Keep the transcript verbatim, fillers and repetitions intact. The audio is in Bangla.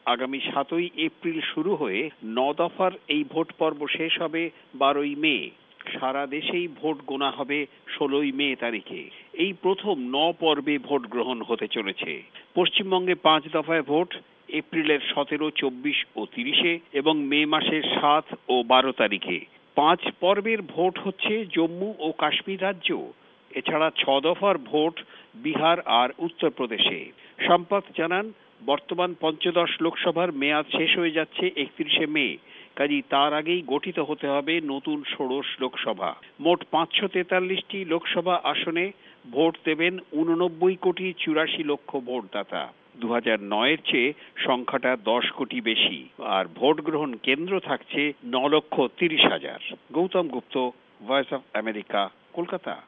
আগামী সাতই এপ্রিল শুরু হয়ে ন দফার এই ভোট পর্ব শেষ হবে বারোই মে। সারা দেশেই ভোট গোনা হবে ষোলোই মে তারিখে। এই প্রথম ন পর্বে ভোট গ্রহণ হতে চলেছে। পশ্চিমবঙ্গে পাঁচ দফায় ভোট, এপ্রিলের সতেরো, চব্বিশ ও তিরিশে এবং মে মাসের সাত ও বারো তারিখে। পাঁচ পর্বের ভোট হচ্ছে জম্মু ও কাশ্মীর রাজ্য। এছাড়া ছ দফার ভোট বিহার আর উত্তরপ্রদেশে। সম্পদ জানান, বর্তমান পঞ্চদশ লোকসভার মেয়াদ শেষ হয়ে যাচ্ছে একত্রিশে মে। কাজেই তার আগেই গঠিত হতে হবে নতুন ষোড়শ লোকসভা। মোট পাঁচশো তেতাল্লিশটি লোকসভা আসনে ভোট দেবেন উননব্বই কোটি চুরাশি লক্ষ ভোটদাতা। দু হাজার নয়ের চেয়ে সংখ্যাটা দশ কোটি বেশি। আর ভোট গ্রহণ কেন্দ্র থাকছে ন লক্ষ তিরিশ হাজার। Gautam Gupta, Voice of America, Kolkata.